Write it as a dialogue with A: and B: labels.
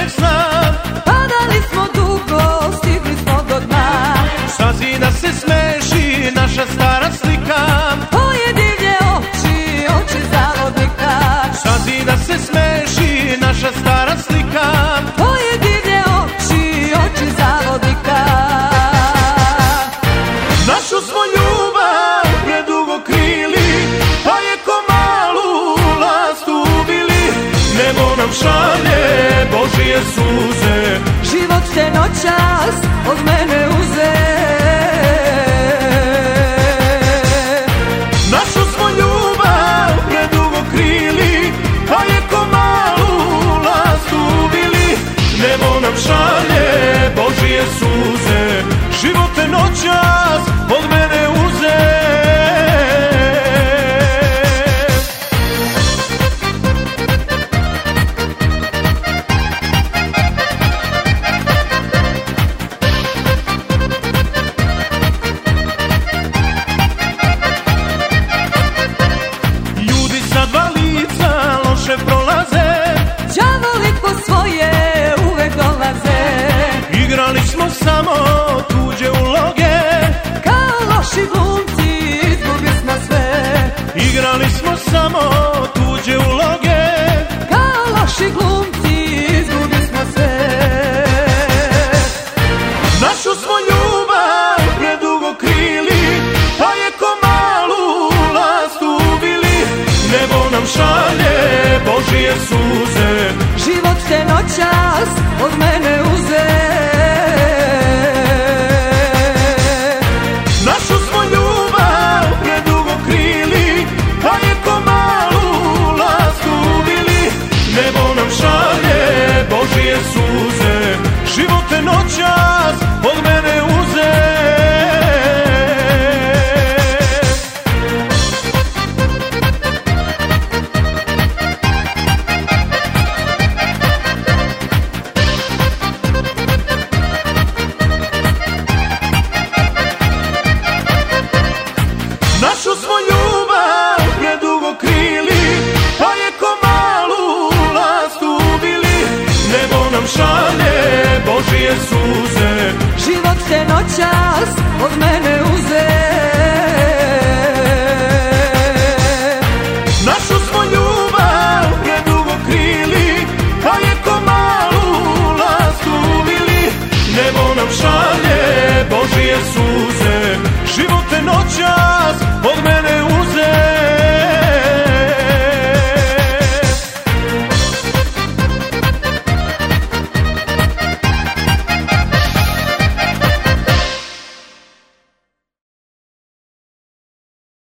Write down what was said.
A: uvek znam.
B: Padali smo dugo, stigli smo do dna.
A: Sazida se smeši naša stara slika.
B: Tvoje divlje oči, oči zavodnika.
A: Sazida se smeši naša stara slika.
B: Tvoje divlje oči, oči zavodnika.
A: Našu smo ljubav predugo krili, pa je ko malu lastu ubili. Nebo nam šalje Božije suze,
B: Život te noćas od mene uze.
A: našu smo ljubav predugo krili, pa je ko malu lastu ubili. Nebo nam šalje Božije suze, život te noćas od mene uze. Ljudi sa dva lica loše prolaze,
B: Đavoli po svoje uvek dolaze.
A: igrali smo samo tuđe uloge.
B: Kao loši glumci izgubili smo sve.
A: Igrali smo samo tuđe uloge.
B: Kao loši glumci izgubili smo sve.
A: Našu smo ljubav predugo krili, pa je ko malu lastu ubili. Nebo nam šalje Božije suze,
B: Život te noćas od mene uze.
A: našu smo ljubav predugo krili, pa je ko malu lastu ubili. Nebo nam šalje Božije suze, život te noćas od mene uze. Našu smo ljubav predugo krili, pa je ko malu lastu ubili. Nebo nam šalje Božije suze,
B: Život te noćas od mene uze.
A: našu smo ljubav predugo krili, pa je ko malu lastu ubili. Nebo nam šalje Božije suze,